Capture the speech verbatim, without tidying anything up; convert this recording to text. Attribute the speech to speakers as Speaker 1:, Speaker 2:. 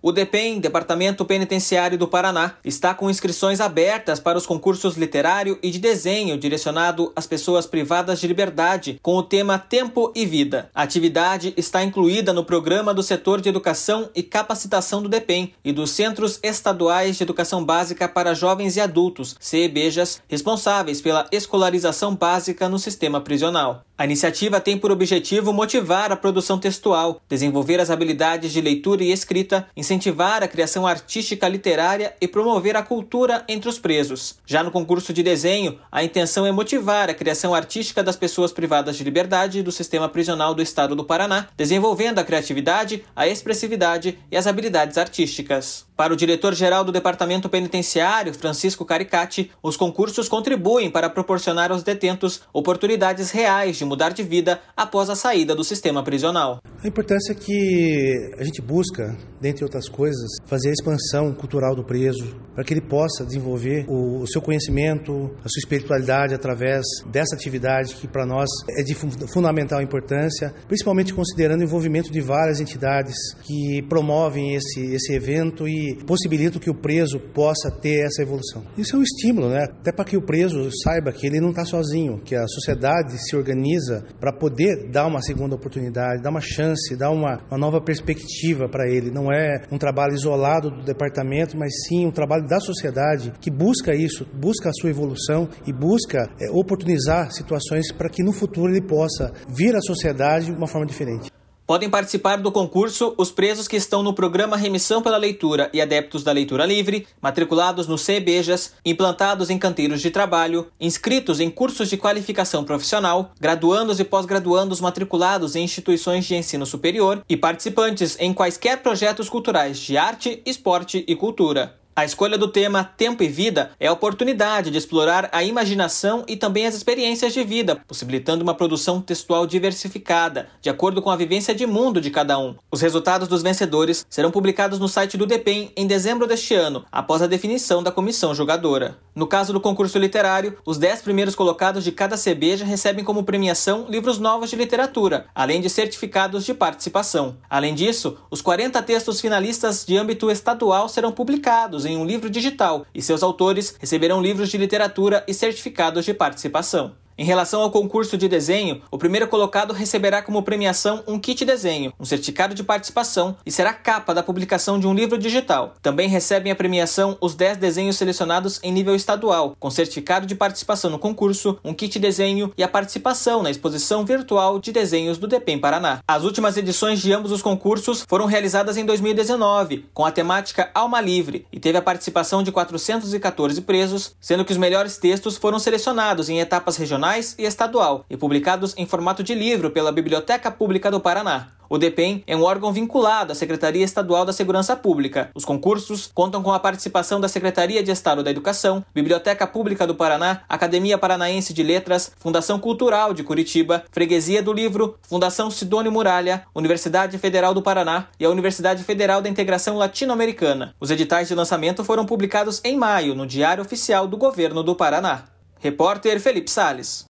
Speaker 1: O DEPEN, Departamento Penitenciário do Paraná, está com inscrições abertas para os concursos literário e de desenho direcionado às pessoas privadas de liberdade, com o tema Tempo e Vida. A atividade está incluída no programa do Setor de Educação e Capacitação do DEPEN e dos Centros Estaduais de Educação Básica para Jovens e Adultos, C E B J As, responsáveis pela escolarização básica no sistema prisional. A iniciativa tem por objetivo motivar a produção textual, desenvolver as habilidades de leitura e escrita, incentivar a criação artística literária e promover a cultura entre os presos. Já no concurso de desenho, a intenção é motivar a criação artística das pessoas privadas de liberdade do sistema prisional do estado do Paraná, desenvolvendo a criatividade, a expressividade e as habilidades artísticas. Para o diretor-geral do Departamento Penitenciário, Francisco Caricati, os concursos contribuem para proporcionar aos detentos oportunidades reais de mudar de vida após a saída do sistema prisional.
Speaker 2: A importância é que a gente busca, dentre outras coisas, fazer a expansão cultural do preso, para que ele possa desenvolver o, o seu conhecimento, a sua espiritualidade através dessa atividade que para nós é de fundamental importância, principalmente considerando o envolvimento de várias entidades que promovem esse, esse evento e possibilitam que o preso possa ter essa evolução. Isso é um estímulo, né? Até para que o preso saiba que ele não está sozinho, que a sociedade se organiza para poder dar uma segunda oportunidade, dar uma chance, dar uma, uma nova perspectiva para ele. Não é um trabalho isolado do departamento, mas sim um trabalho da sociedade que busca isso, busca a sua evolução e busca é, oportunizar situações para que no futuro ele possa vir à sociedade de uma forma diferente.
Speaker 1: Podem participar do concurso os presos que estão no programa Remissão pela Leitura e adeptos da leitura livre, matriculados no C E B J As, implantados em canteiros de trabalho, inscritos em cursos de qualificação profissional, graduandos e pós-graduandos matriculados em instituições de ensino superior e participantes em quaisquer projetos culturais de arte, esporte e cultura. A escolha do tema Tempo e Vida é a oportunidade de explorar a imaginação e também as experiências de vida, possibilitando uma produção textual diversificada, de acordo com a vivência de mundo de cada um. Os resultados dos vencedores serão publicados no site do DEPEN em dezembro deste ano, após a definição da comissão julgadora. No caso do concurso literário, os dez primeiros colocados de cada C E B J A recebem como premiação livros novos de literatura, além de certificados de participação. Além disso, os quarenta textos finalistas de âmbito estadual serão publicados em um livro digital e seus autores receberão livros de literatura e certificados de participação. Em relação ao concurso de desenho, o primeiro colocado receberá como premiação um kit desenho, um certificado de participação e será capa da publicação de um livro digital. Também recebem a premiação os dez desenhos selecionados em nível estadual, com certificado de participação no concurso, um kit desenho e a participação na exposição virtual de desenhos do DEPEN Paraná. As últimas edições de ambos os concursos foram realizadas em dois mil e dezenove, com a temática Alma Livre, e teve a participação de quatrocentos e quatorze presos, sendo que os melhores textos foram selecionados em etapas regionais e estadual e publicados em formato de livro pela Biblioteca Pública do Paraná. O DEPEN é um órgão vinculado à Secretaria Estadual da Segurança Pública. Os concursos contam com a participação da Secretaria de Estado da Educação, Biblioteca Pública do Paraná, Academia Paranaense de Letras, Fundação Cultural de Curitiba, Freguesia do Livro, Fundação Sidônio Muralha, Universidade Federal do Paraná e a Universidade Federal da Integração Latino-Americana. Os editais de lançamento foram publicados em maio no Diário Oficial do Governo do Paraná. Repórter Felipe Salles.